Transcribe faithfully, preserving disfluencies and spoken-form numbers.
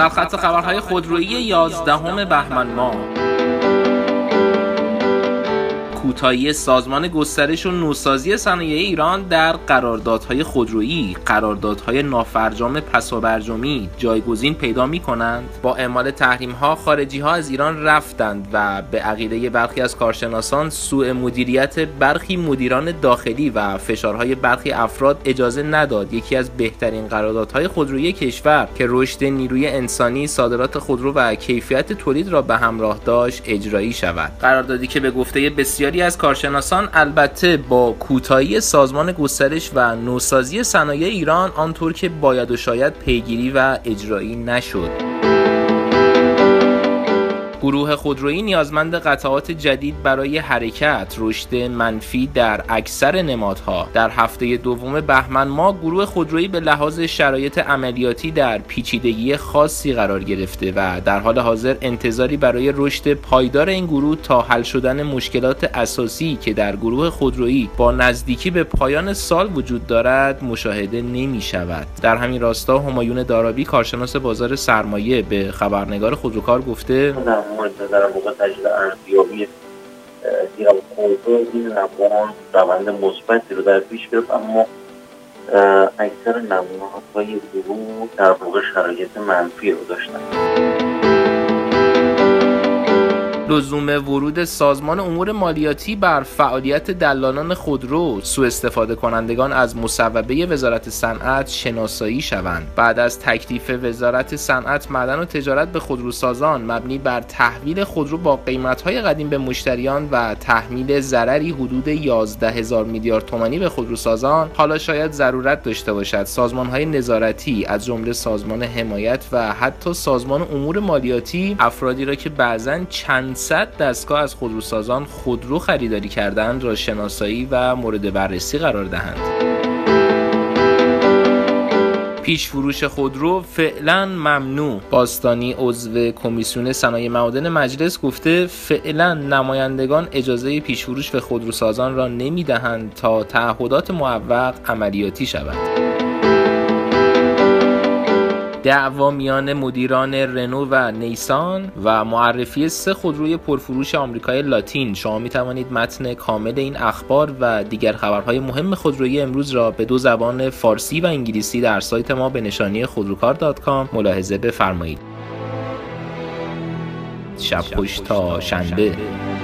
سرخط خبرهای خودرویی یازدهم بهمن ماه. کوتاهی سازمان گسترش و نوسازی صنایع ایران در قراردادهای خودرویی، قراردادهای نافرجام پسابرجامی جایگزین پیدا می‌کنند. با اعمال تحریم‌ها خارجی‌ها از ایران رفتند و به عقیده برخی از کارشناسان سوء مدیریت برخی مدیران داخلی و فشارهای برخی افراد اجازه نداد یکی از بهترین قراردادهای خودرویی کشور که رشد نیروی انسانی، صادرات خودرو و کیفیت تولید را به همراه داشت اجرایی شود. قراردادی که به گفته بسیاری از کارشناسان البته با کوتاهی سازمان گسترش و نوسازی صنایع ایران آنطور که باید و شاید پیگیری و اجرایی نشد. گروه خودرویی نیازمند قطعات جدید برای حرکت، رشد منفی در اکثر نمادها. در هفته دوم بهمن ماه گروه خودرویی به لحاظ شرایط عملیاتی در پیچیدگی خاصی قرار گرفته و در حال حاضر انتظاری برای رشد پایدار این گروه تا حل شدن مشکلات اساسی که در گروه خودرویی با نزدیکی به پایان سال وجود دارد مشاهده نمی شود. در همین راستا همایون دارابی کارشناس بازار سرمایه به خبرنگار خودروکار گفته در موقع تجدید ارزیابی دیرم خودرو این نمونه روند مثبتی رو در پیش گرفت، اما اکثر نمونه‌های گروه در واقع شرایط منفی رو داشتن. لزوم ورود سازمان امور مالیاتی بر فعالیت دلالان خودرو، سوء استفاده کنندگان از مصوبه وزارت صنعت شناسایی شوند. بعد از تکلیف وزارت صنعت، معدن و تجارت به خودروسازان مبنی بر تحویل خودرو با قیمت‌های قدیم به مشتریان و تحمیل ضرری حدود یازده هزار میلیارد تومانی به خودروسازان، حالا شاید ضرورت داشته باشد سازمان‌های نظارتی از جمله سازمان حمایت و حتی سازمان امور مالیاتی افرادی را که بعضاً چند صد دستگاه از خودروسازان خودرو خریداری کردند را شناسایی و مورد بررسی قرار دهند. پیش فروش خودرو فعلا ممنوع. باستانی عضو کمیسیون صنایع معادن مجلس گفته فعلا نمایندگان اجازه پیش فروش به خودروسازان را نمیدهند تا تعهدات موفق عملیاتی شود. دعوا میان مدیران رنو و نیسان و معرفی سه خودروی پرفروش آمریکای لاتین. شما می توانید متن کامل این اخبار و دیگر خبرهای مهم خودرویی امروز را به دو زبان فارسی و انگلیسی در سایت ما به نشانی خودروکار دات کام ملاحظه بفرمایید. شب خوش تا شنبه.